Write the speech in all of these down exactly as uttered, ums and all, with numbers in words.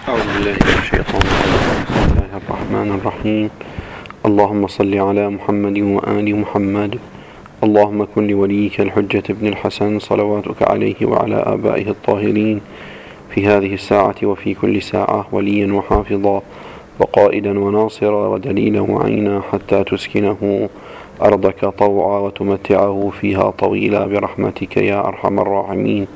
أعوذ بالله من الشيطان الرجيم. بسم الله الرحمن الرحيم. اللهم صل على محمد وآل محمد. اللهم كن لوليك الحجة ابن الحسن صلواتك عليه وعلى آبائه الطاهرين في هذه الساعة وفي كل ساعة وليا وحافظا وقائدا وناصرا ودليلا وعينا حتى تسكنه أرضك طوعا وتمتعه فيها طويلا برحمتك يا أرحم الراحمين.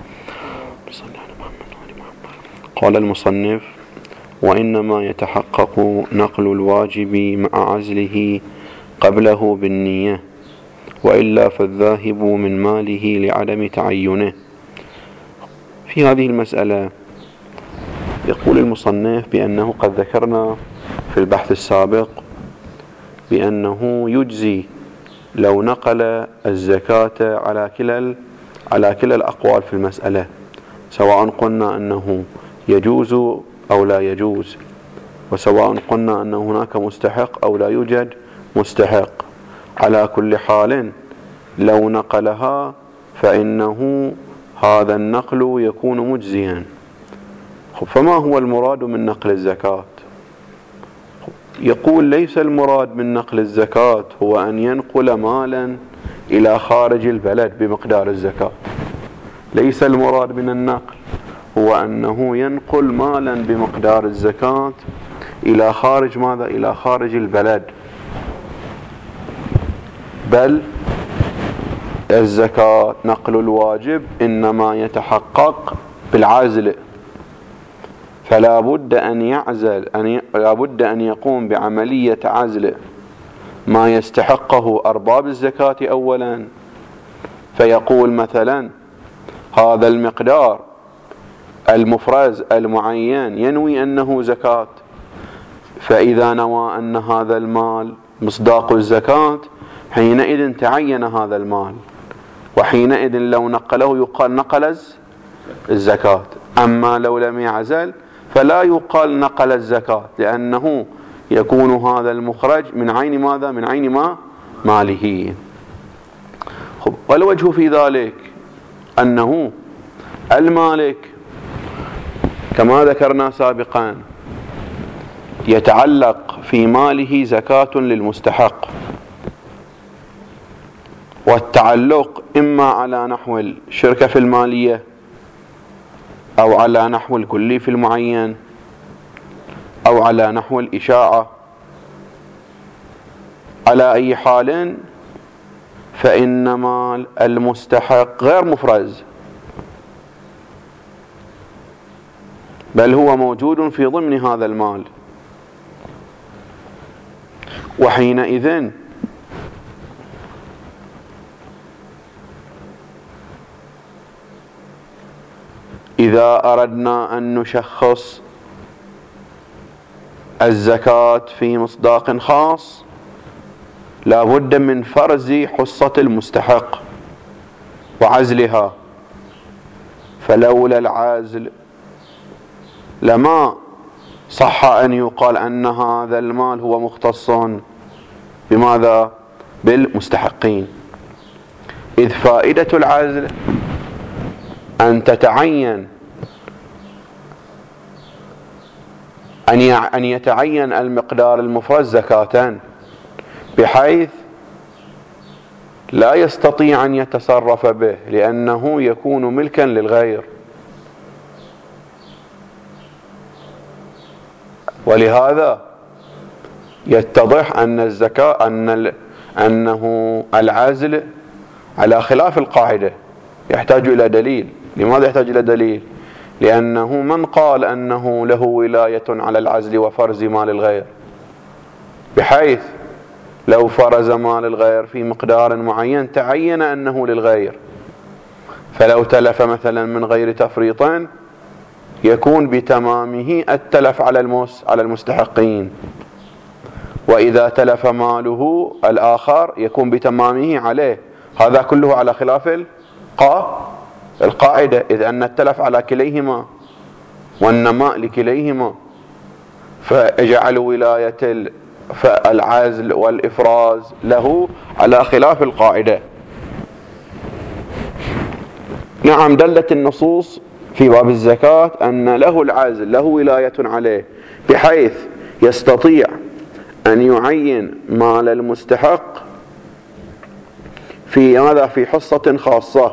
قال المصنف: وإنما يتحقق نقل الواجب مع عزله قبله بالنية، وإلا فالذاهب من ماله لعدم تعينه. في هذه المسألة يقول المصنف بأنه قد ذكرنا في البحث السابق بأنه يجزي لو نقل الزكاة على كلا على كلا الأقوال في المسألة، سواء قلنا أنه يجوز أو لا يجوز، وسواء قلنا أن هناك مستحق أو لا يوجد مستحق. على كل حال لو نقلها فإنه هذا النقل يكون مجزيا. فما هو المراد من نقل الزكاة؟ يقول: ليس المراد من نقل الزكاة هو أن ينقل مالا إلى خارج البلد بمقدار الزكاة. ليس المراد من النقل هو أنه ينقل مالا بمقدار الزكاة إلى خارج ماذا؟ إلى خارج البلد، بل الزكاة نقل الواجب إنما يتحقق بالعزل، فلا بد أن يعزل أن ي... لا بد أن يقوم بعملية عزل ما يستحقه أرباب الزكاة أولا، فيقول مثلا هذا المقدار المفرز المعين ينوي أنه زكاة، فإذا نوى أن هذا المال مصداق الزكاة حينئذ تعين هذا المال، وحينئذ لو نقله يقال نقل الزكاة. أما لو لم يعزل فلا يقال نقل الزكاة، لأنه يكون هذا المخرج من عين ماذا؟ من عين ما ماله. خب، والوجه في ذلك أنه المالك كما ذكرنا سابقا يتعلق في ماله زكاة للمستحق، والتعلق إما على نحو الشركة في المالية أو على نحو الكلي في المعين أو على نحو الإشاعة. على أي حال فإن مال المستحق غير مفرز، بل هو موجود في ضمن هذا المال، وحينئذ إذا أردنا أن نشخص الزكاة في مصداق خاص لا بد من فرز حصة المستحق وعزلها، فلولا العزل لما صح أن يقال أن هذا المال هو مختص بماذا؟ بالمستحقين، إذ فائدة العزل أن تتعين أن يتعين المقدار المفرز زكاة، بحيث لا يستطيع أن يتصرف به لأنه يكون ملكا للغير. ولهذا يتضح أن الزكاة أن أنه العزل على خلاف القاعدة يحتاج إلى دليل. لماذا يحتاج إلى دليل؟ لأنه من قال أنه له ولاية على العزل وفرز مال الغير، بحيث لو فرز مال الغير في مقدار معين تعين أنه للغير، فلو تلف مثلا من غير تفريط يكون بتمامه التلف على المس على المستحقين، وإذا تلف ماله الآخر يكون بتمامه عليه. هذا كله على خلاف القاعدة، إذ أن التلف على كليهما والنماء لكليهما، فاجعل ولاية العزل والإفراز له على خلاف القاعدة. نعم، دلت النصوص في باب الزكاة أن له العزل، له ولاية عليه، بحيث يستطيع أن يعين مال المستحق في هذا في حصة خاصة،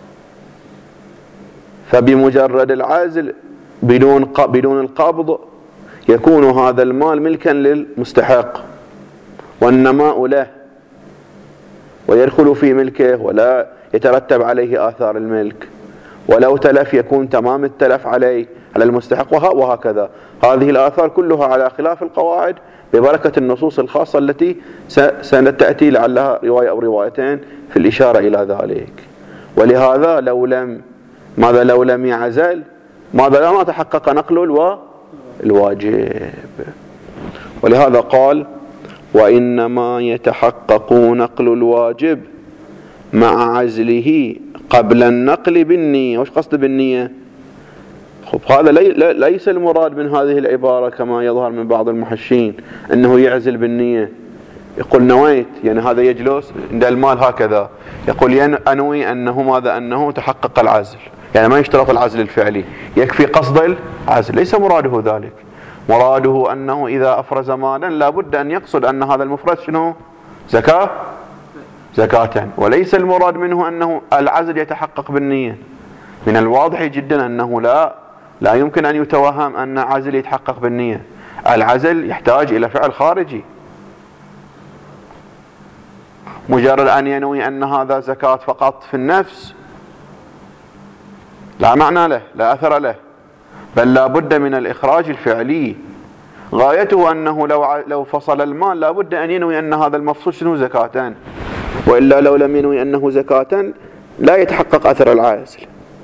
فبمجرد العزل بدون بدون القبض يكون هذا المال ملكا للمستحق والنماء له، ويدخل في ملكه ولا يترتب عليه آثار الملك، ولو تلف يكون تمام التلف عليه على المستحق، وهكذا. هذه الآثار كلها على خلاف القواعد ببركة النصوص الخاصة التي ستأتي لعلها رواية أو روايتين في الإشارة إلى ذلك. ولهذا لو لم ماذا لو لم يعزل ماذا ما تحقق نقل الواجب. ولهذا قال وإنما يتحقق نقل الواجب مع عزله قبل النقل بالنية. وش قصد بالنية؟ خب هذا لي ليس المراد من هذه العبارة كما يظهر من بعض المحشين أنه يعزل بالنية، يقول نويت يعني هذا يجلس عند المال هكذا، يقول أنوي أنه ماذا أنه تحقق العزل، يعني ما يشترط العزل الفعلي، يكفي قصد العزل. ليس مراده ذلك، مراده أنه إذا أفرز مالا لابد أن يقصد أن هذا المفرز شنو؟ زكاة زكاة، وليس المراد منه أنه العزل يتحقق بالنية. من الواضح جدا أنه لا لا يمكن أن يتوهم أن عزل يتحقق بالنية. العزل يحتاج إلى فعل خارجي. مجرد أن ينوي أن هذا زكاة فقط في النفس لا معنى له، لا أثر له، بل لا بد من الإخراج الفعلي. غايته أنه لو لو فصل المال لا بد أن ينوي أن هذا المفصول شنو زكاتان، وإلا لو لم ينوي أنه زكاتان لا يتحقق أثر العازل.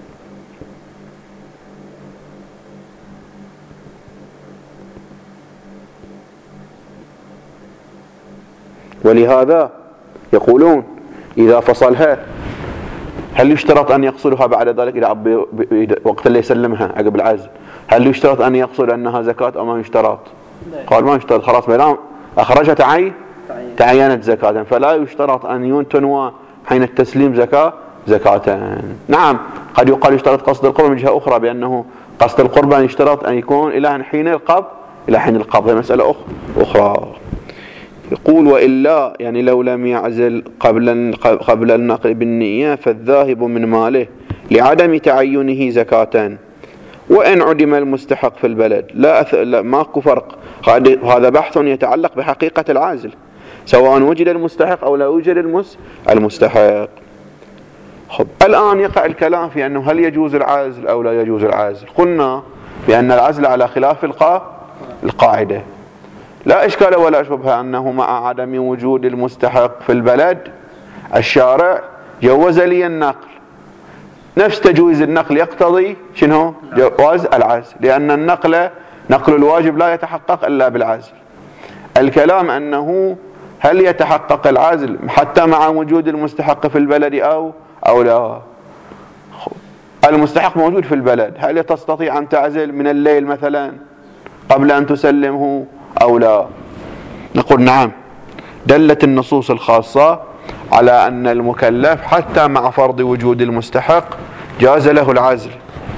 ولهذا يقولون إذا فصلها هل يشترط أن يقصدها بعد ذلك إلى وقت اللي يسلمها عقب العزل؟ هل يشترط أن يقصد أنها زكاة أو ما يشترط؟ قال ما يشترط، خلاص بلام أخرجت عين تعينت زكاة، فلا يشترط أن تنوى حين التسليم زكاة زكاة. نعم قد يقال يشترط قصد القرب من جهة أخرى، بأنه قصد القرب أن يشترط أن يكون إلى حين القبض إلى حين القبض، هي مسألة أخرى. يقول وإلا يعني لو لم يعزل قبل قبل النقل بالنية فالذاهب من ماله لعدم تعينه زكاة، وإن عدم المستحق في البلد لا, أث... لا ماكو فرق. هذا بحث يتعلق بحقيقة العازل، سواء وجد المستحق أو لا يوجد المس... المستحق. خب الآن يقع الكلام في أنه هل يجوز العزل أو لا يجوز العزل. قلنا بأن العزل على خلاف القا... القاعدة، لا إشكال ولا شبهة أنه مع عدم وجود المستحق في البلد الشارع جوز لي النقل، نفس تجويز النقل يقتضي شنو؟ جواز العزل، لأن النقل نقل الواجب لا يتحقق إلا بالعزل. الكلام أنه هل يتحقق العزل حتى مع وجود المستحق في البلد أو أو لا. المستحق موجود في البلد، هل تستطيع أن تعزل من الليل مثلا قبل أن تسلمه أو لا؟ نقول نعم، دلت النصوص الخاصة على أن المكلف حتى مع فرض وجود المستحق جاز له العزل،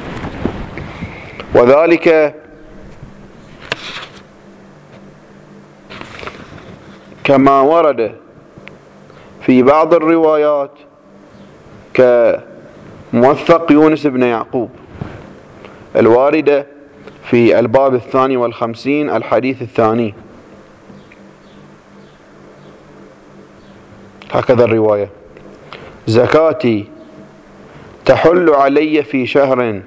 وذلك كما ورد في بعض الروايات كموثق يونس بن يعقوب الواردة في الباب الثاني والخمسين الحديث الثاني، هكذا الرواية: زكاتي تحل علي في شهر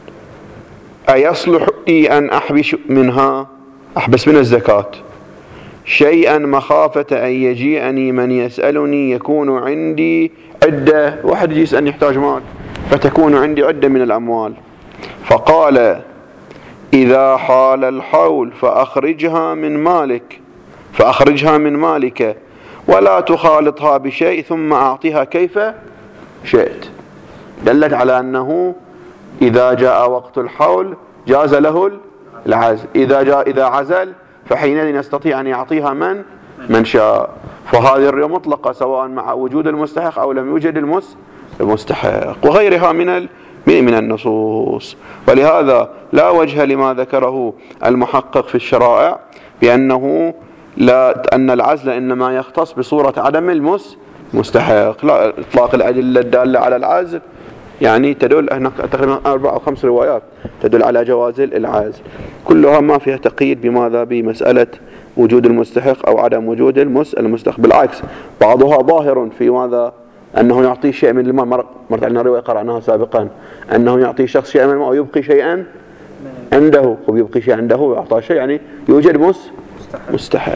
أيصلح لي أن أحبش منها أحبس من الزكاة شيئا مخافة أن يجيئني من يسألني يكون عندي عدة، واحد يجي يسألني يحتاج مال فتكون عندي عدة من الأموال، فقال إذا حال الحول فأخرجها من مالك فأخرجها من مالك ولا تخالطها بشيء ثم أعطيها كيف شئت. دلت على أنه إذا جاء وقت الحول جاز له العزل، إذا جاء إذا عزل فحينئذ يستطيع أن يعطيها من من شاء. فهذه الرواية مطلقة سواء مع وجود المستحق أو لم يوجد المستحق، وغيرها من من النصوص. ولهذا لا وجه لما ذكره المحقق في الشرائع بأنه لا أن العزل إنما يختص بصورة عدم المس مستحق. لا، إطلاق الأدلة الدالة على العزل يعني تدل، هناك تقريبا أربع أو خمس روايات تدل على جواز العزل، كلها ما فيها تقييد بماذا؟ بمسألة وجود المستحق أو عدم وجود المس المستحق. بالعكس بعضها ظاهر في ماذا؟ أنه يعطي شيء من المال. مرت علينا رواية قرأناها سابقا أنه يعطي شخص شيئا من المال ويبقي شيئا عنده، ويبقي شيء عنده ويعطى شيء، يعني يوجد مس مستحق.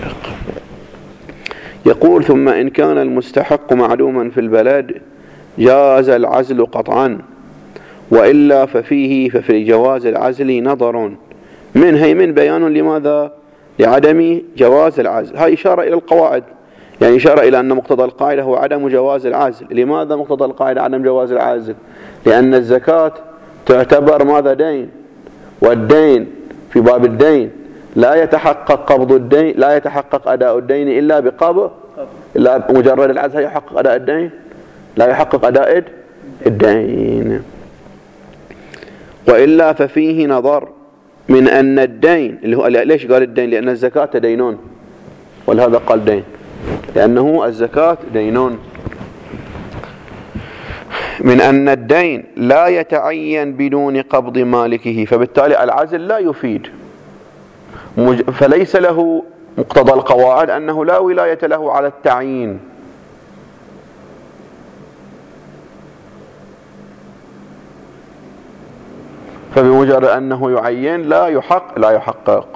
يقول ثم إن كان المستحق معلوما في البلد جاز العزل قطعا، وإلا ففيه ففي جواز العزل نظر من هيمن بيان لماذا؟ لعدم جواز العزل. هاي إشارة إلى القواعد، يعني إشارة إلى أن مقتضى القاعدة هو عدم جواز العزل. لماذا مقتضى القاعدة عدم جواز العزل؟ لأن الزكاة تعتبر ماذا؟ دين، والدين في باب الدين لا يتحقق قبض الدين، لا يتحقق أداء الدين إلا بقبض، إلا مجرد العزل يحقق أداء الدين، لا يحقق أداء الدين. وإلا ففيه نظر من أن الدين اللي هو، ليش قال الدين؟ لأن الزكاة دينون، ولهذا قال دين، لأنه الزكاة دينون. من أن الدين لا يتعين بدون قبض مالكه، فبالتالي العزل لا يفيد، فليس له مقتضى القواعد أنه لا ولاية له على التعيين. فبمجرد أنه يعين لا يحق لا يحقق.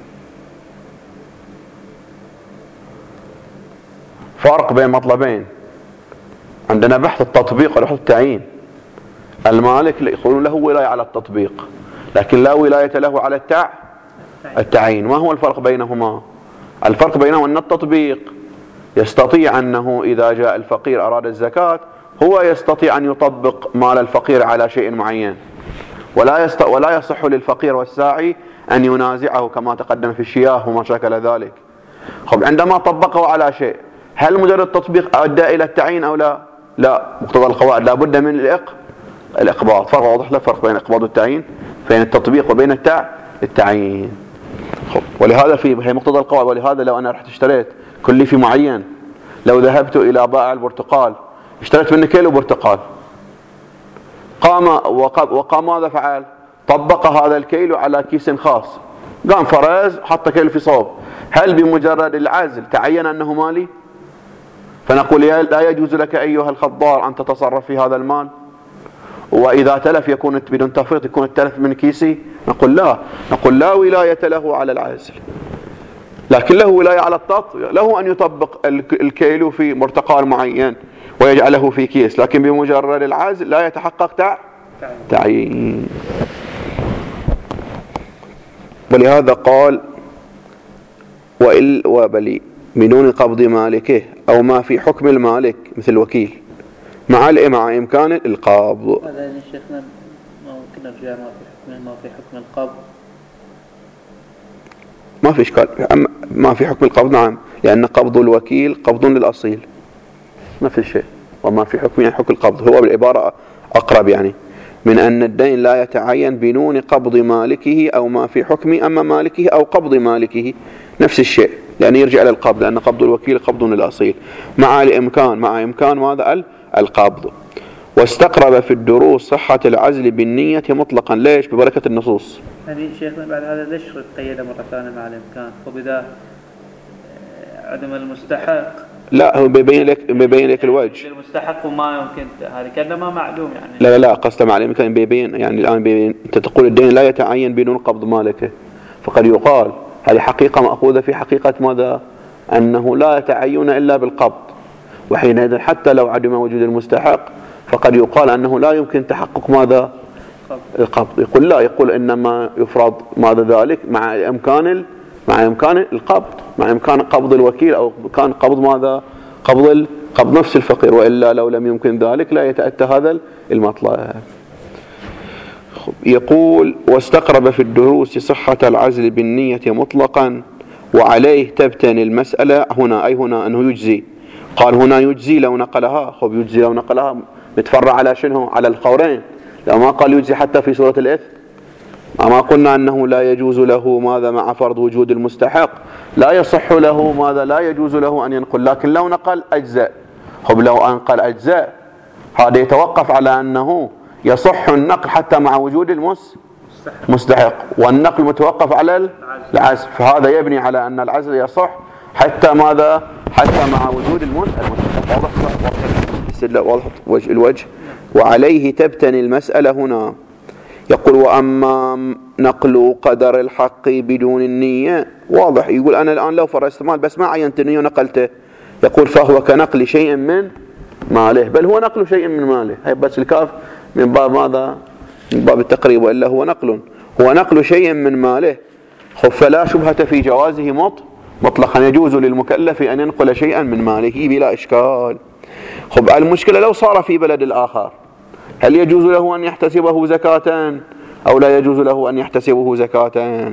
فرق بين مطلبين، عندنا بحث التطبيق وبحث التعيين. المالك يقولون له ولاية على التطبيق لكن لا ولاية له على التع التعيين. ما هو الفرق بينهما؟ الفرق بينهما أن التطبيق يستطيع أنه إذا جاء الفقير أراد الزكاة هو يستطيع أن يطبق مال الفقير على شيء معين، ولا يست... ولا يصح للفقير والساعي أن ينازعه كما تقدم في الشياه وما شاكل ذلك. خب عندما طبقه على شيء، هل مجرد تطبيق أدى إلى التعيين أو لا؟ لا، مقتضى القواعد لا بد من الإق... الإقباض. فرق واضح له، فرق بين الإقباض والتعيين، بين التطبيق وبين التع... التعيين. خب ولهذا في هي مقتضى القواعد. ولهذا لو أنا رحت اشتريت كلفي معين، لو ذهبت إلى بائع البرتقال اشتريت منه كيلو برتقال، قام وقام ماذا فعل؟ طبق هذا الكيلو على كيس خاص، قام فرز حط كيلو في صوب، هل بمجرد العزل تعين أنه مالي؟ فنقول لا يجوز لك أيها الخضار أن تتصرف في هذا المال، وإذا تلف يكون بدون تفريط يكون التلف من كيسي؟ نقول لا، نقول لا ولاية له على العزل، لكن له ولاية على التطبيق. له أن يطبق الكيلو في برتقال معين ويجعله في كيس، لكن بمجرد العزل لا يتحقق تع... تعيين. ولهذا قال وإل وبلي بدون قبض مالكه أو ما في حكم المالك مثل الوكيل مع مع إمكان القبض. هذا يعني شيخنا ما ممكن نرجع ما في حكم ما في حكم القبض، ما في إشكال. ما في حكم القبض نعم، لأن قبض الوكيل قبض للأصيل نفس الشيء، وما في حكم يعني حكم القبض هو بالعبارة أقرب، يعني من أن الدين لا يتعين بدون قبض مالكه أو ما في حكم أما مالكه أو قبض مالكه نفس الشيء، لأن يرجع إلى القبض، لأن قبض الوكيل قبض للأصيل مع الإمكان مع إمكان ماذا؟ القبض. واستقرب في الدروس صحة العزل بالنية مطلقا. ليش؟ ببركة النصوص. يعني شيخنا بعد هذا ليش قيد مرة ثانية مع الإمكان؟ وبذا عدم المستحق لا، هو بيبين لك بيبين لك الوجه. المستحق وما يمكن هذه كأنه ما معلوم يعني. لا لا لا قصده مع الإمكان بيبين، يعني الآن بيبين أنت تقول الدين لا يتعين بدون قبض مالكه، فقد يقال هذه حقيقة مأخوذة في حقيقة ماذا؟ أنه لا يتعين إلا بالقبض، وحينئذ حتى لو عدم وجود المستحق فقد يقال أنه لا يمكن تحقق ماذا؟ القبض. يقول لا، يقول إنما يفرض ماذا ذلك مع إمكان مع إمكان القبض، مع إمكان قبض الوكيل أو كان قبض ماذا؟ قبض قبض نفس الفقير، وإلا لو لم يمكن ذلك لا يتأتى هذا المطلب. يقول واستقرب في الدروس صحة العزل بالنية مطلقا، وعليه تبتني المسألة هنا، أي هنا أنه يجزي. قال هنا يجزي لو نقلها، خب يجزي لو نقلها متفرع على شنو؟ على القولين، لو ما قال يجزي حتى في سورة الإثم، ما قلنا أنه لا يجوز له ماذا مع فرض وجود المستحق، لا يصح له ماذا، لا يجوز له أن ينقل، لكن لو نقل أجزاء. خب لو أنقل أجزاء هذا يتوقف على أنه يصح النقل حتى مع وجود المستحق، والنقل متوقف على العزل، فهذا يبني على أن العزل يصح حتى ماذا، حتى مع وجود المستحق. واضح واضح وجه الوجه. وعليه تبتني المسألة هنا. يقول وأما نقل قدر الحق بدون النية، واضح، يقول أنا الآن لو فرضت مال بس ما عينت النية ونقلته، يقول فهو كنقل شيء من ماله، بل هو نقل شيء من ماله، هي بس الكاف من باب ماذا، من باب التقريب، وإلا هو نقل، هو نقل شيء من ماله. خب فلا شبهة في جوازه مط مطلقا، يجوز للمكلف أن ينقل شيئا من ماله بلا إشكال. خب المشكلة لو صار في بلد الآخر، هل يجوز له أن يحتسبه زكاة أو لا يجوز له أن يحتسبه زكاة؟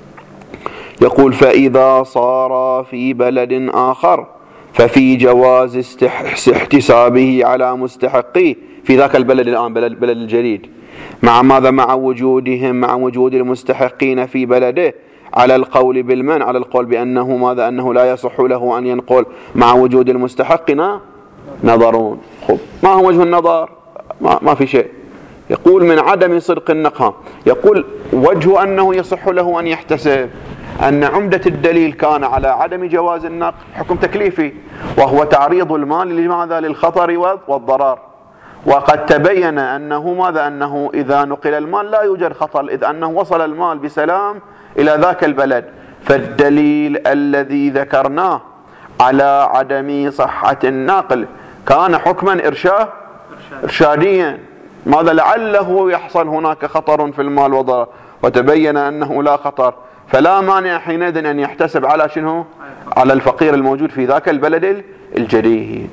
يقول فإذا صار في بلد آخر ففي جواز احتسابه على مستحقيه في ذاك البلد الآن، بلد, بلد الجديد، مع ماذا، مع وجودهم، مع وجود المستحقين في بلده، على القول بالمنع، على القول بأنه ماذا، أنه لا يصح له أن ينقل مع وجود المستحقين نظرون. خب ما هو وجه النظر؟ ما, ما في شيء. يقول من عدم صدق النقل، يقول وجه أنه يصح له أن يحتسب أن عمدة الدليل كان على عدم جواز النقل حكم تكليفي، وهو تعريض المال لماذا، للخطر والضرر، وقد تبين أنه ماذا، أنه إذا نقل المال لا يوجد خطر، إذ أنه وصل المال بسلام إلى ذاك البلد. فالدليل الذي ذكرناه على عدم صحة النقل كان حكما إرشاد إرشاديا، ماذا، لعله يحصل هناك خطر في المال وضرر، وتبين أنه لا خطر، فلا مانع حينئذ أن يحتسب على شنو، على الفقير الموجود في ذاك البلد الجديد.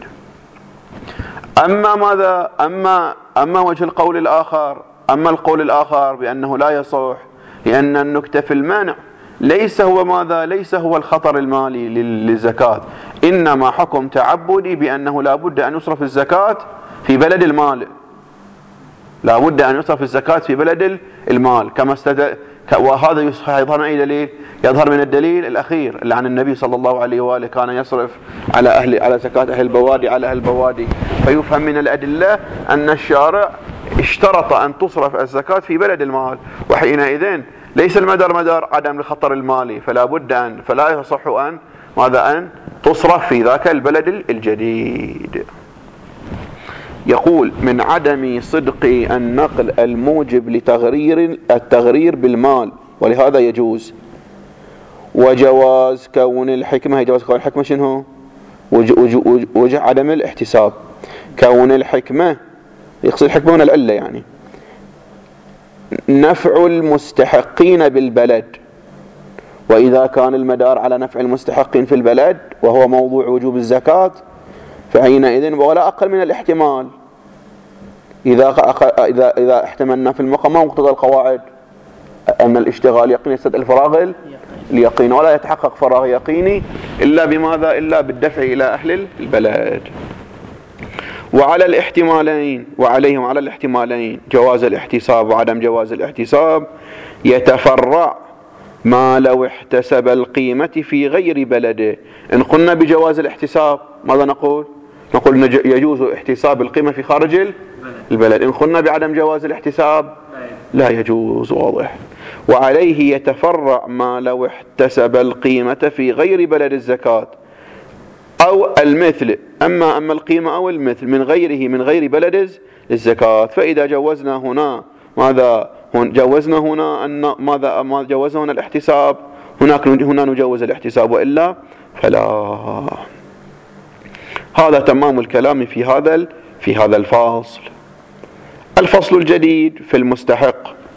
أما ماذا، أما أما وجه القول الآخر، أما القول الآخر بأنه لا يصح، لأن النكتة في المانع ليس هو ماذا، ليس هو الخطر المالي للزكاة، إنما حكم تعبدي بأنه لا بد أن يصرف الزكاة في بلد المال، لا بد أن يصرف الزكاة في بلد المال كما استد... وهذا يظهر من أي دليل؟ يظهر من الدليل الأخير اللي عن النبي صلى الله عليه وآله كان يصرف على أهل على زكاة أهل البوادي على أهل البوادي. فيفهم من الأدلة أن الشارع اشترط أن تصرف الزكاة في بلد المال، وحينئذ ليس المدار مدار عدم الخطر المالي، فلا بد أن فلا يصح أن ماذا، أن تصرف في ذاك البلد الجديد. يقول من عدم صدق النقل الموجب لتغرير التغرير بالمال، ولهذا يجوز. وجواز كون الحكمة، هي جواز كون الحكمة شنو؟ وجه, وجه عدم الاحتساب. كون الحكمة يقصد الحكمة من العلة، يعني نفع المستحقين بالبلد، وإذا كان المدار على نفع المستحقين في البلد وهو موضوع وجوب الزكاة فحينئذ ولا أقل من الاحتمال. إذا إذا إذا احتملنا في المقام مقتضى القواعد أن الاشتغال يقين يستدعي الفراغ اليقين، ولا يتحقق فراغ يقيني إلا بماذا، إلا بالدفع إلى أهل البلد. وعلى الاحتمالين وعليهم على الاحتمالين جواز الاحتساب وعدم جواز الاحتساب يتفرع ما لو احتسب القيمة في غير بلده. إن قلنا بجواز الاحتساب ماذا نقول؟ نقول يجوز احتساب القيمة في خارج البلد. إن قلنا بعدم جواز الاحتساب لا يجوز، واضح. وعليه يتفرع ما لو احتسب القيمة في غير بلد الزكاة أو المثل، أما أما القيمة أو المثل من غيره من غير بلد الزكاة. فإذا جوزنا هنا ماذا، جوزنا هنا أن ماذا ما جوزنا هنا الاحتساب، هناك هنا نجوز الاحتساب، وإلا فلا. هذا تمام الكلام في هذا في هذا الفصل. الفصل الجديد في المستحق.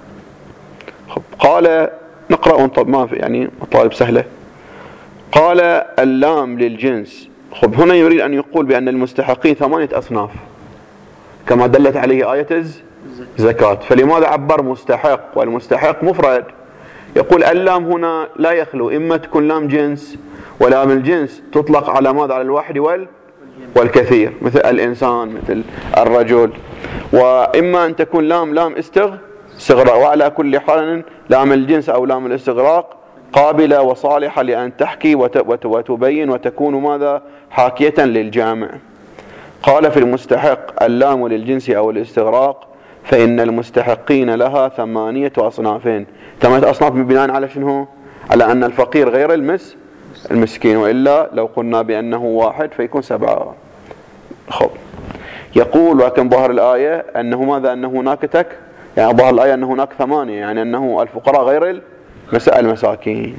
قال نقرأ طب ما في يعني طالب سهلة. قال اللام للجنس. خب هنا يريد أن يقول بأن المستحقين ثمانية أصناف كما دلت عليه آية الزكاة، فلماذا عبر مستحق والمستحق مفرد؟ يقول اللام هنا لا يخلو، إما تكون لام جنس، ولام الجنس تطلق على ماذا، على الواحد والكثير، مثل الإنسان مثل الرجل. وإما أن تكون لام لام استغراق، وعلى كل حال لام الجنس أو لام الاستغراق قابلة وصالحة لأن تحكي وتبين وتكون ماذا حاكية للجامع. قال في المستحق اللام للجنس أو الاستغراق فإن المستحقين لها ثمانية أصنافين. ثمانية أصناف بناء على شنو؟ على أن الفقير غير المس المسكين، وإلا لو قلنا بأنه واحد فيكون سبعة. خب يقول ولكن ظهر الآية أنه ماذا؟ أنه هناك تك، يعني ظهر الآية أنه هناك ثمانية، يعني أنه الفقراء غير المساكين.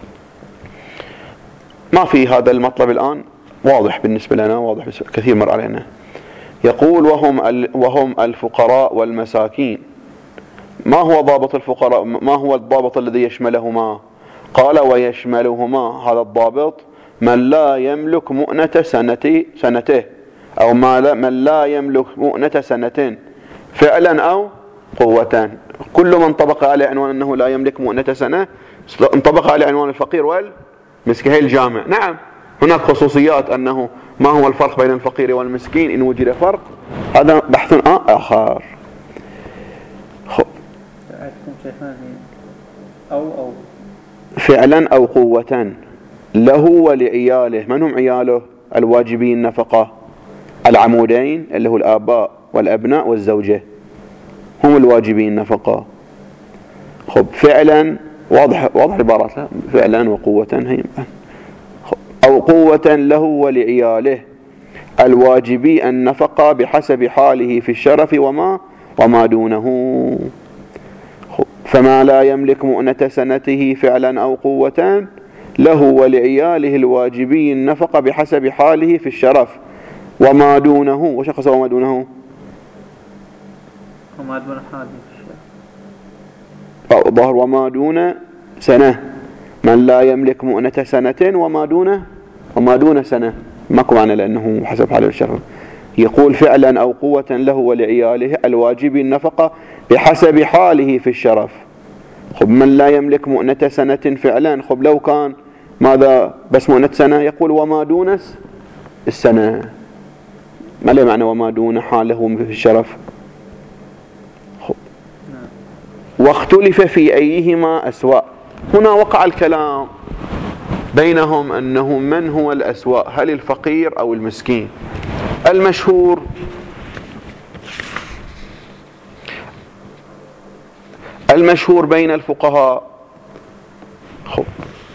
ما في هذا المطلب الآن واضح بالنسبة لنا، واضح كثير مر علينا. يقول وهم وهم الفقراء والمساكين. ما هو ضابط الفقراء؟ ما هو الضابط الذي يشملهما؟ قال ويشملهما هذا الضابط من لا يملك مؤنة سنتي سنته، أو من لا يملك مؤنة سنتين فعلا أو قوة. كل من طبق على عنوان أنه لا يملك مؤنة سنة انطبق على عنوان الفقير والمسكين. هي الجامع. نعم هناك خصوصيات، أنه ما هو الفرق بين الفقير والمسكين إن وجد فرق، هذا بحث آخر. أو أو فعلا أو قوة له ولعياله. من هم عياله؟ الواجبين النفقة، العمودين اللي هو الآباء والأبناء والزوجة، هم الواجبين النفقة. خب فعلا واضح واضح عبارات فعلا وقوة هي. أو قوة له ولعياله الواجبي النفقة بحسب حاله في الشرف وما وما دونه. فما لا يملك مؤنة سنته فعلا أو قوة له ولعياله الواجبي النفقة بحسب حاله في الشرف وما دونه. وش قصة وما دونه؟ وما دون حاله في الشرف. ظهر وما دون سنة، من لا يملك مؤنة سنة وما دون وما دون سنة ماكو معنى لأنه حسب حاله الشرف. يقول فعلا أو قوة له ولعياله الواجب النفقة بحسب حاله في الشرف. خب من لا يملك مؤنة سنة فعلا، خب لو كان ماذا بس مؤنة سنة يقول وما دون السنة، ما له معنى وما دون حاله في الشرف. خب واختلف في أيهما أسوأ. هنا وقع الكلام بينهم أنه من هو الأسوأ، هل الفقير أو المسكين؟ المشهور المشهور بين الفقهاء. خب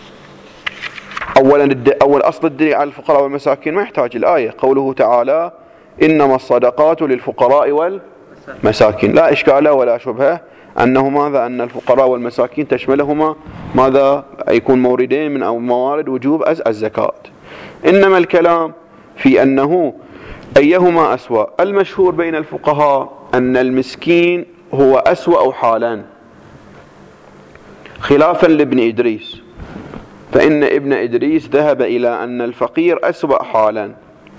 أولا أول أصل الدليل على الفقراء والمساكين ما يحتاج الآية، قوله تعالى إنما الصدقات للفقراء والمساكين. لا إشكال ولا شبهة أنه ماذا أن الفقراء والمساكين تشملهما ماذا يكون موردين من أو موارد وجوب الزكاة. إنما الكلام في أنه أيهما أسوأ. المشهور بين الفقهاء أن المسكين هو أسوأ حالا، خلافا لابن إدريس، فإن ابن إدريس ذهب إلى أن الفقير أسوأ حالا،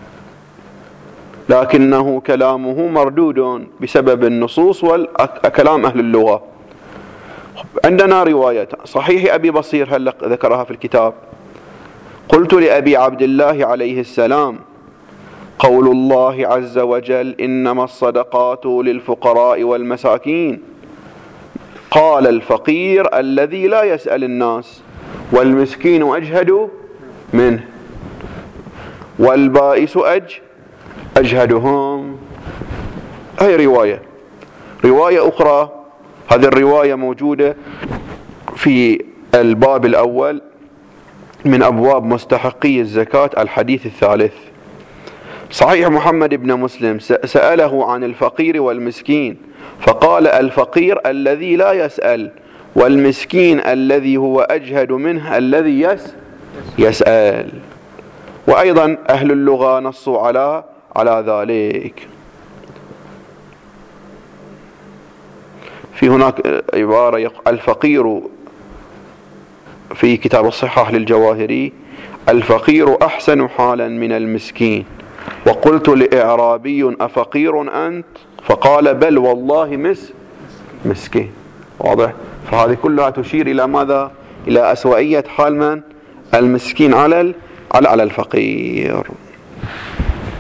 لكنه كلامه مردود بسبب النصوص وكلام أهل اللغة. عندنا رواية صحيح أبي بصير هل ذكرها في الكتاب. قلت لأبي عبد الله عليه السلام قول الله عز وجل إنما الصدقات للفقراء والمساكين، قال الفقير الذي لا يسأل الناس، والمسكين أجهد منه، والبائس أج أجهدهم. هاي رواية رواية أخرى، هذه الرواية موجودة في الباب الأول من أبواب مستحقي الزكاة الحديث الثالث. صحيح محمد بن مسلم سأله عن الفقير والمسكين فقال الفقير الذي لا يسأل، والمسكين الذي هو أجهد منه الذي يس يسأل. وأيضا أهل اللغة نصوا على على ذلك. في هناك عبارة الفقير في كتاب الصحاح للجواهري الفقير أحسن حالا من المسكين. وقلت لإعرابي أفقير أنت؟ فقال بل والله مس مسكين. واضح؟ فهذه كلها تشير إلى ماذا؟ إلى أسوأية حال من؟ المسكين على على الفقير.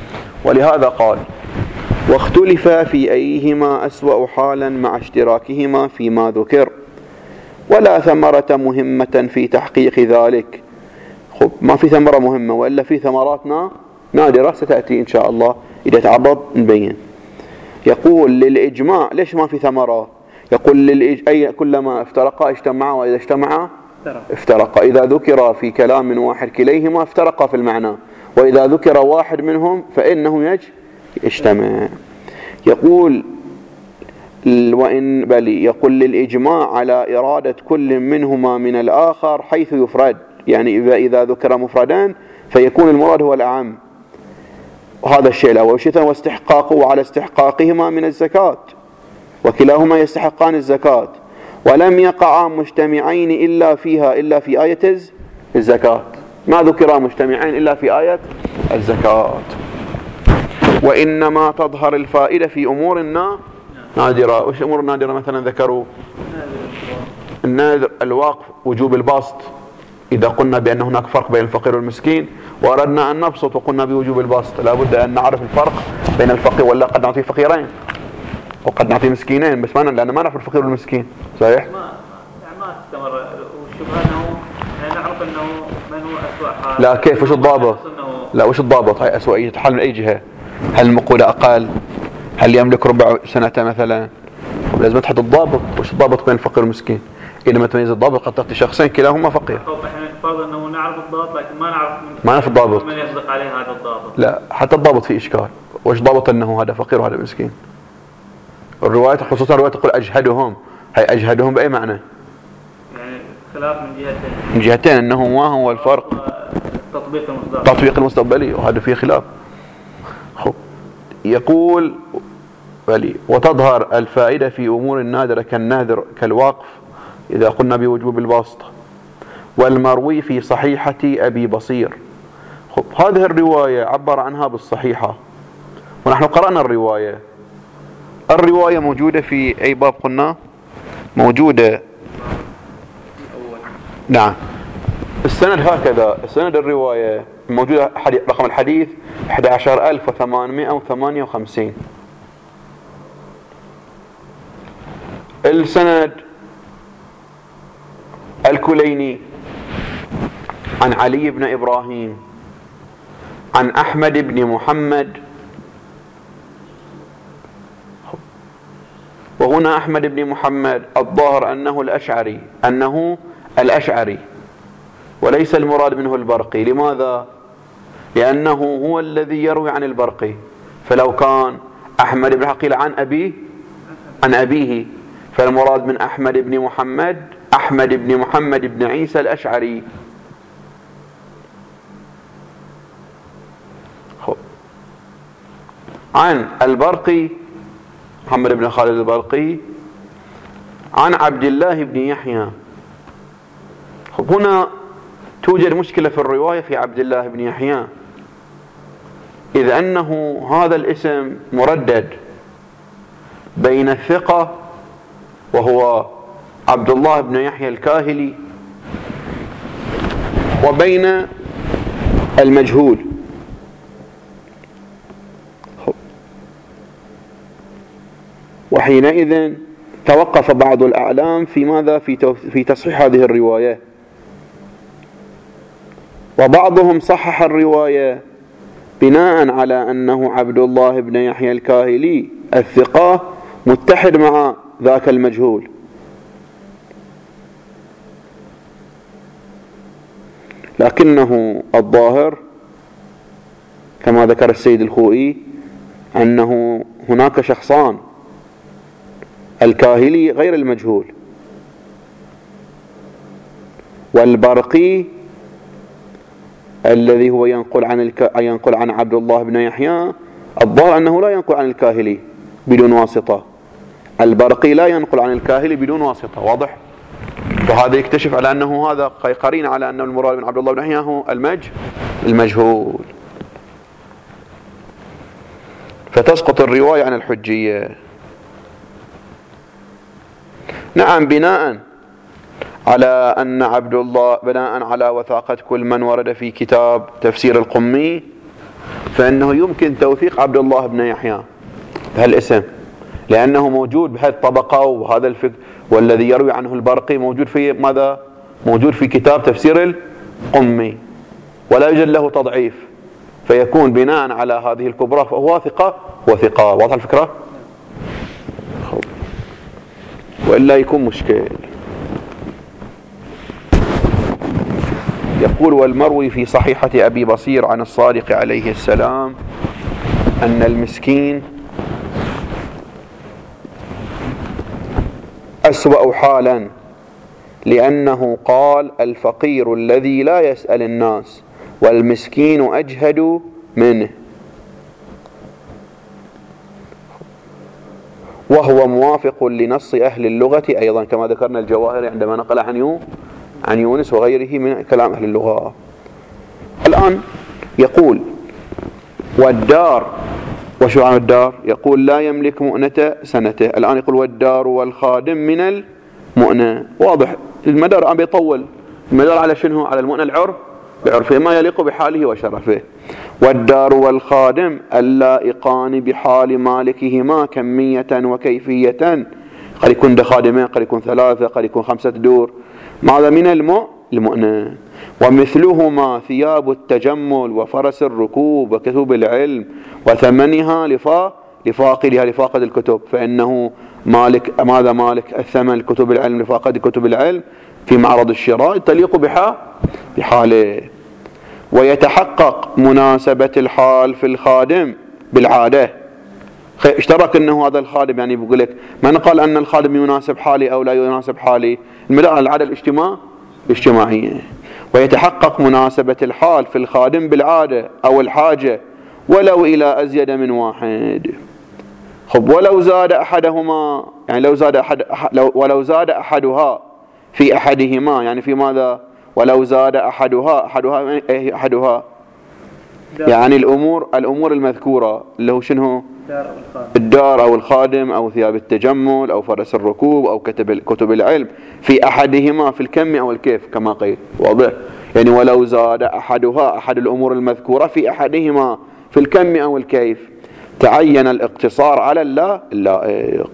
ولهذا قال: واختلف في أيهما أسوأ حالا مع اشتراكهما فيما ذكر، ولا ثمرة مهمة في تحقيق ذلك. خب ما في ثمرة مهمة، وإلا في ثمراتنا نادرة ستأتي إن شاء الله إذا تعرض نبين. يقول للإجماع، ليش ما في ثمرة؟ يقول للإج... أي كلما افترقا اجتمعا، وإذا اجتمعا افترقا. إذا ذكر في كلام واحد كليهما افترقا في المعنى، وإذا ذكر واحد منهم فإنه يج اجتمع. يقول وإن بلي يقول للإجماع على إرادة كل منهما من الآخر حيث يفرد، يعني إذا إذا ذكر مفردان فيكون المراد هو الأعم، وهذا الشيء الأول. شيء واستحقاقه على استحقاقهما من الزكاة، وكلاهما يستحقان الزكاة، ولم يقعا مجتمعين إلا فيها إلا في آية الزكاة، ما ذكرا مجتمعين إلا في آية الزكاة. وإنما تظهر الفائدة في أمور نادرة. وش أمور نادرة مثلا ذكروا؟ النادر الواقف، وجوب البسط، إذا قلنا بأن هناك فرق بين الفقير والمسكين وأردنا أن نبسط وقلنا بوجوب البسط، لا بد أن نعرف الفرق بين الفقير، ولا قد نعطي فقيرين وقد نعطي مسكينين، بس ما لأن ما نعرف الفقير والمسكين. صحيح؟ ما يعني ما تستمر، والشبهة أنه نعرف أنه من هو أسوأ حال. لا كيف؟ وش الضابط؟ لا وش الضابط؟ هاي أسوأية حال من أي جهة؟ هل المقولة أقل؟ هل يملك ربع سنة مثلا؟ لازم تحط الضابط. وش الضابط بين الفقير والمسكين؟ إذا ما تميز الضابط قد تعطي شخصين كلاهما فقير. احنا فرض أنه نعرف الضابط لكن ما نعرف ما نعرف الضابط، من يصدق عليه هذا الضابط. لا حتى الضابط فيه إشكال. وش ضابط أنه هذا فقير وهذا مسكين؟ الرواية خصوصا الرواية تقول أجهدهم، هي أجهدهم بأي معنى؟ يعني خلاف من جهتين. من جهتين أنه ما هو الفرق؟ تطبيق المستقبلي. تطبيق المستقبلي، وهذا فيه خلاف. خب يقول بلي وتظهر الفائدة في أمور نادرة كالنادر كالواقف إذا قلنا بوجوب البسط، والمروي في صحيحة أبي بصير. خب هذه الرواية عبر عنها بالصحيحة، ونحن قرأنا الرواية. الرواية موجودة في أي باب قلنا؟ موجودة نعم. السند هكذا، السند الرواية موجودة رقم الحديث أحد عشر ألف وثمانمائة وثمانية وخمسين. السند الكليني عن علي بن إبراهيم عن أحمد بن محمد، وهنا أحمد بن محمد الظاهر أنه الأشعري أنه الأشعري وليس المراد منه البرقي. لماذا؟ لأنه هو الذي يروي عن البرقي، فلو كان أحمد بن حقيل عن أبيه عن أبيه فالمراد من أحمد بن محمد أحمد بن محمد بن عيسى الأشعري. عن البرقي محمد بن خالد البرقي عن عبد الله بن يحيى. هنا توجد مشكلة في الرواية في عبد الله بن يحيى، إذ أنه هذا الاسم مردد بين الثقة وهو عبد الله بن يحيى الكاهلي وبين المجهول. وحينئذ توقف بعض الأعلام في ماذا؟ في في تصحيح هذه الرواية، وبعضهم صحح الرواية بناء على أنه عبد الله بن يحيى الكاهلي الثقة متحد مع ذاك المجهول. لكنه الظاهر كما ذكر السيد الخوئي أنه هناك شخصان، الكاهلي غير المجهول، والبرقي الذي هو ينقل عن الك... ينقل عن عبد الله بن يحيى الظاهر أنه لا ينقل عن الكاهلي بدون واسطة، البرقي لا ينقل عن الكاهلي بدون واسطة. واضح؟ وهذا يكتشف على أنه هذا قرين على أن المراد من عبد الله بن يحيى هو المج المجهول، فتسقط الرواية عن الحجية. نعم، بناء على أن عبد الله بناء على وثاقة كل من ورد في كتاب تفسير القمي فإنه يمكن توثيق عبد الله بن يحيى بهالاسم، لأنه موجود بهذه الطبقة وهذا الفكر، والذي يروي عنه البرقي موجود في ماذا؟ موجود في كتاب تفسير القمي، ولا يوجد له تضعيف، فيكون بناء على هذه الكبرى فهو ثقة وثقة. واضح الفكرة؟ وإلا يكون مشكل. يقول: والمروي في صحيحة أبي بصير عن الصادق عليه السلام أن المسكين أسوأ حالا، لأنه قال: الفقير الذي لا يسأل الناس والمسكين أجهد منه، وهو موافق لنص أهل اللغة أيضا، كما ذكرنا الجواهر عندما نقل عن يو عن يونس وغيره من كلام أهل اللغة. الآن يقول: والدار، وشو عن الدار؟ يقول: لا يملك مؤنة سنته. الآن يقول: والدار والخادم من المؤنة. واضح المدار عم بيطول، المدار على شنو؟ على المؤنة العرف بعرفه ما يليق بحاله وشرفه. والدار والخادم اللائقان بحال مالكهما كمية وكيفية، قد يكون ده خادمين، قد يكون ثلاثة، قد يكون خمسة دور. ماذا من المؤ المؤنة. ومثلهما ثياب التجمل وفرس الركوب وكتب العلم وثمنها لفا لفاقدها لفاقد الكتب، فإنه مالك ماذا مالك الثمن كتب العلم لفاقد كتب العلم في معرض الشراء تليق بحال بحاله. ويتحقق مناسبة الحال في الخادم بالعادة. اشترك انه هذا الخادم، يعني بيقول لك من قال ان الخادم يناسب حالي او لا يناسب حالي؟ المدار على العادة الاجتماع الاجتماعية. ويتحقق مناسبة الحال في الخادم بالعادة او الحاجة ولو الى ازيد من واحد. خب ولو زاد احدهما، يعني لو زاد احد لو ولو زاد احدها في احدهما، يعني في ماذا؟ ولو زاد احدها احدها ايه احدها؟ يعني الامور الامور المذكورة اللي هو شنو؟ الدار او الخادم او ثياب التجمل او فرس الركوب او كتب كتب العلم في احدهما في الكم او الكيف كما قيل. واضح؟ يعني ولو زاد احدها احد الامور المذكورة في احدهما في الكم او الكيف تعين الاقتصار على اللا اللائق.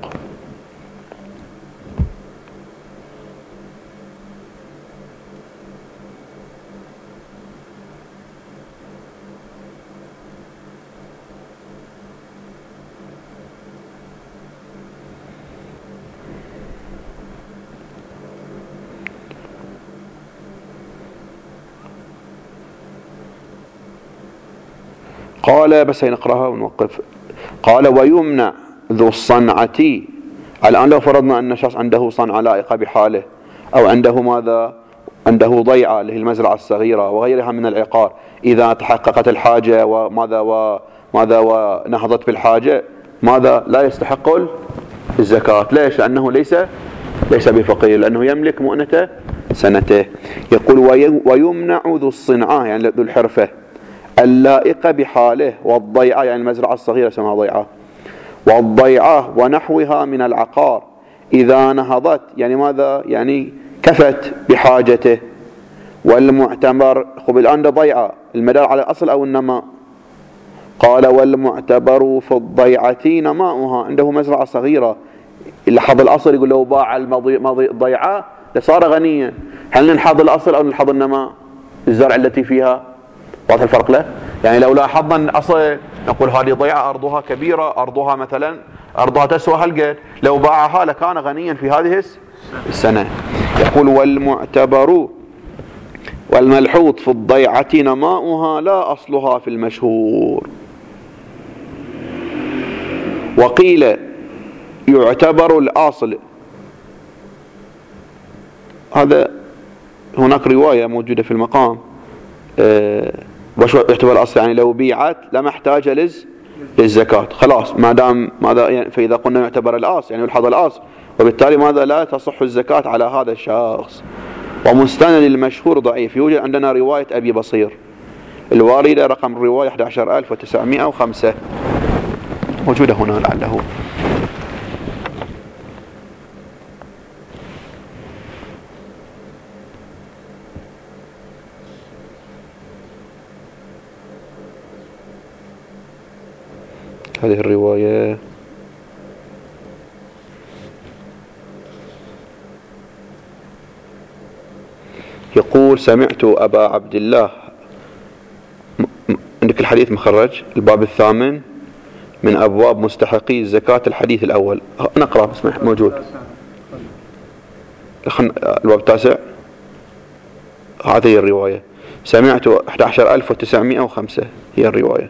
قال بس نقراها ونوقف. قال: ويمنع ذو الصنعة. الآن لو فرضنا أن شخص عنده صنعة لائقة بحاله، أو عنده ماذا؟ عنده ضيعة اللي هي المزرعة الصغيرة وغيرها من العقار، إذا تحققت الحاجة وماذا وماذا ونهضت بالحاجة ماذا؟ لا يستحق الزكاة. ليش؟ لأنه ليس ليس بفقير، لأنه يملك مؤنة سنته. يقول: ويمنع ذو الصنعة يعني ذو الحرفة اللائقة بحاله، والضيعة يعني المزرعة الصغيرة اسمها ضيعة، والضيعة ونحوها من العقار إذا نهضت يعني ماذا؟ يعني كفت بحاجته. والمعتبر، خب الآن ده ضيعة المدار على الأصل أو النماء. قال: والمعتبر في الضيعة نماؤها، عنده مزرعة صغيرة لحظ الأصل يقول لو باع الضيعة لصار غنيا. هل ننحظ الأصل أو ننحظ النماء؟ الزرع التي فيها. واضح الفرق له؟ يعني لو لاحظنا الأصل نقول هذه ضيعة أرضها كبيرة، أرضها مثلا أرضها تسوى هالقد، لو باعها لكان غنيا في هذه السنة. يقول: والمعتبر والملحوظ في الضيعة نماؤها لا أصلها في المشهور. وقيل يعتبر الأصل، هذا هناك رواية موجودة في المقام أه وش يعتبر الأصل؟ يعني لو بيعت لما احتاج لز للزكاة خلاص، ما دام ماذا يعني، فإذا قلنا يعتبر الأصل يعني يلحظ الأصل، وبالتالي ماذا؟ لا تصح الزكاة على هذا الشخص. ومستند المشهور ضعيف. يوجد عندنا رواية أبي بصير الواردة رقم الرواية أحد عشر ألف وتسعمائة وخمسة موجودة هنا لعله. هذه الرواية. يقول سمعت أبا عبد الله، عندك الحديث مخرج الباب الثامن من أبواب مستحقي الزكاة، الحديث الأول نقرأ بسم موجود. الباب التاسع هذه الرواية، سمعت أحد عشر ألف وتسعمائة وخمسة هي الرواية.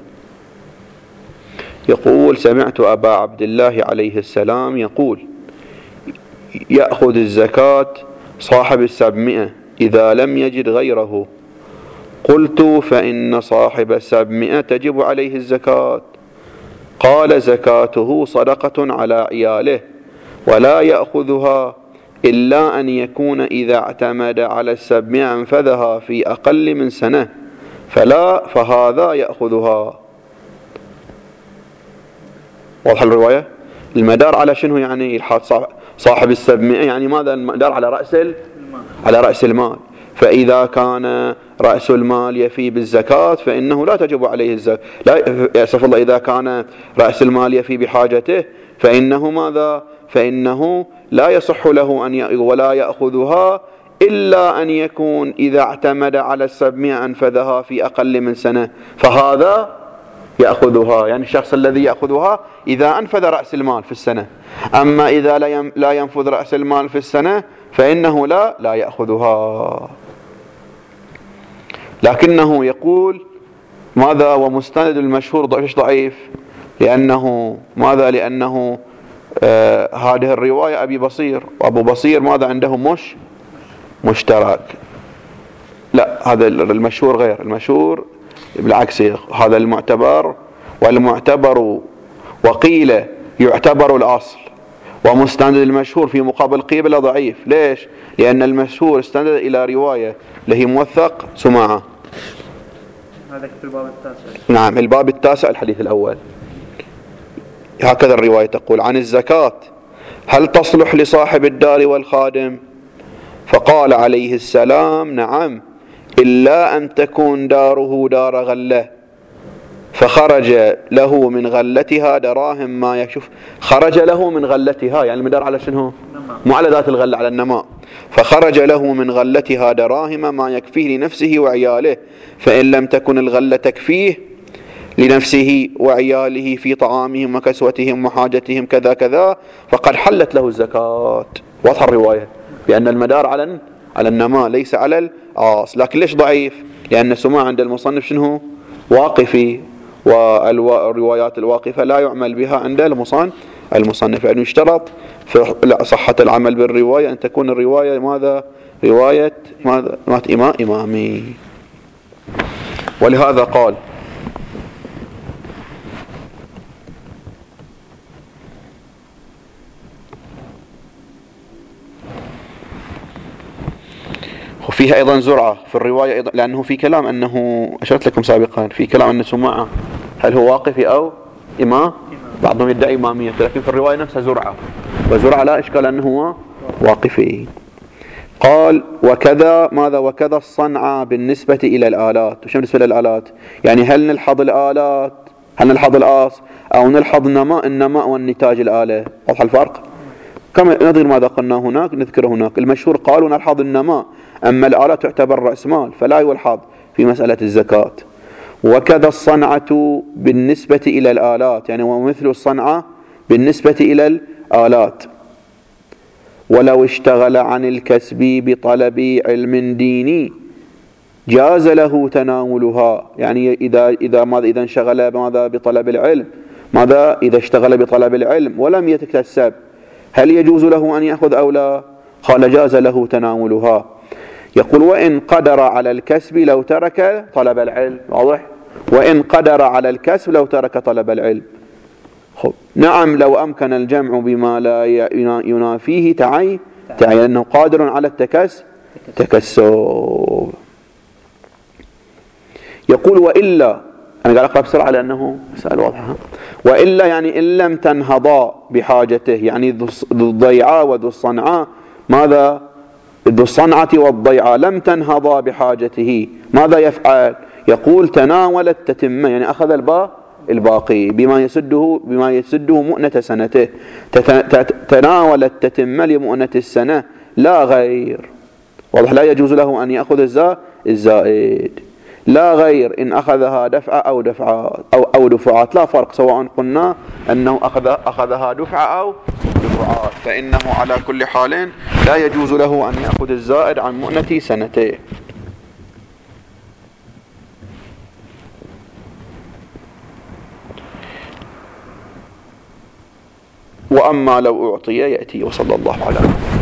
يقول سمعت أبا عبد الله عليه السلام يقول يأخذ الزكاة صاحب السبعمائة إذا لم يجد غيره. قلت فإن صاحب السبعمائة تجب عليه الزكاة. قال زكاته صدقة على عياله ولا يأخذها إلا أن يكون إذا اعتمد على السبعمائة أنفذها في أقل من سنة فلا فهذا يأخذها. واضح الرواية؟ المدار على شنو يعني الحاد صاحب السبعمائة؟ يعني ماذا المدار؟ على رأس على رأس المال. فإذا كان رأس المال يفي بالزكاة فإنه لا تجب عليه الزكاة. لا يأسف الله، إذا كان رأس المال يفي بحاجته فإنه ماذا؟ فإنه لا يصح له أن ولا يأخذها إلا أن يكون إذا اعتمد على السبعمائة أنفذها في أقل من سنة فهذا يأخذها. يعني الشخص الذي يأخذها إذا أنفذ رأس المال في السنة، أما إذا لا ينفذ رأس المال في السنة فإنه لا لا يأخذها. لكنه يقول ماذا؟ ومستند المشهور ضعيف ضعيف لأنه ماذا؟ لأنه آه هذه الرواية أبي بصير، وأبو بصير ماذا عنده مش مشترك. لا، هذا المشهور غير المشهور، بالعكس هذا المعتبر، والمعتبر وقيل يعتبر الأصل، ومستند المشهور في مقابل قيل ضعيف. ليش؟ لأن المشهور استند إلى رواية اللي موثق سماعة. هذا في الباب التاسع. نعم الباب التاسع الحديث الأول. هكذا الرواية تقول عن الزكاة هل تصلح لصاحب الدار والخادم؟ فقال عليه السلام نعم إلا أن تكون داره دار غلة فخرج له من غلتها دراهم ما يشوف. خرج له من غلتها يعني المدار على شنو؟ مو على ذات الغلة، على النماء. فخرج له من غلتها دراهم ما يكفيه لنفسه وعياله، فإن لم تكن الغلة تكفيه لنفسه وعياله في طعامهم وكسوتهم وحاجتهم كذا كذا فقد حلت له الزكاة. واضح الرواية بأن المدار على على النماء ليس على الأصل. لكن ليش ضعيف؟ لأن سماع عند المصنف شنو؟ واقفي، والروايات الواقفة لا يعمل بها عند المصنف المصنف يعني يشترط في صحة العمل بالرواية أن تكون الرواية ماذا؟ رواية ماذا؟ إمام إمامي. ولهذا قال وفيها أيضا زرعة في الرواية أيضا، لأنه في كلام أنه أشرت لكم سابقا في كلام أن سماعة هل هو واقفي أو إمام؟ بعضهم يدعي إمامية، لكن في الرواية نفسها زرعة، وزرعة لا إشكال أنه هو واقفي. قال وكذا ماذا؟ وكذا الصنعة بالنسبة إلى الآلات. وش بالنسبة للآلات؟ يعني هل نلحظ الآلات، هل نلحظ الآص أو نلحظ النماء النماء والنتاج الآلة؟ واضح الفرق؟ كما نظير ماذا قلنا هناك نذكره هناك. المشهور قالوا نلحظ النماء، أما الآلات تعتبر رأس مال فلا يلحظ في مسألة الزكاة. وكذا الصنعة بالنسبة إلى الآلات، يعني ومثل الصنعة بالنسبة إلى الآلات. ولو اشتغل عن الكسب بطلب علم ديني جاز له تناولها، يعني إذا إذا ماذا إذا انشغل ماذا بطلب العلم، ماذا إذا اشتغل بطلب العلم ولم يتكسب هل يجوز له أن يأخذ أو لا؟ قال جاز له تناولها. يقول وإن قدر على الكسب لو ترك طلب العلم. واضح؟ وإن قدر على الكسب لو ترك طلب العلم. خب نعم لو أمكن الجمع بما لا ينافيه تعي تعي أنه قادر على التكس تكسب. يقول وإلا، أنا قاعد أقرأ بسرعة لأنه مسألة واضحة. وإلا يعني إن لم تنهضا بحاجته، يعني ذو الضيعة وذو الصنعاء ماذا؟ ذو الصنعة والضيعة لم تنهضا بحاجته ماذا يفعل؟ يقول تناول التتمة، يعني أخذ الباء الباقي بما يسده بما يسده مؤنة سنته، تناولت تتم لمؤنة السنة لا غير. واضح؟ لا يجوز له أن يأخذ الزائد لا غير إن أخذها دفعة أو دفعات أو أو دفعات، لا فرق، سواء قلنا أنه أخذ أخذها دفعة أو دفعات، فإنه على كل حال لا يجوز له أن يأخذ الزائد عن مؤنة سنته. وأما لو أعطي يأتي. وصلى الله على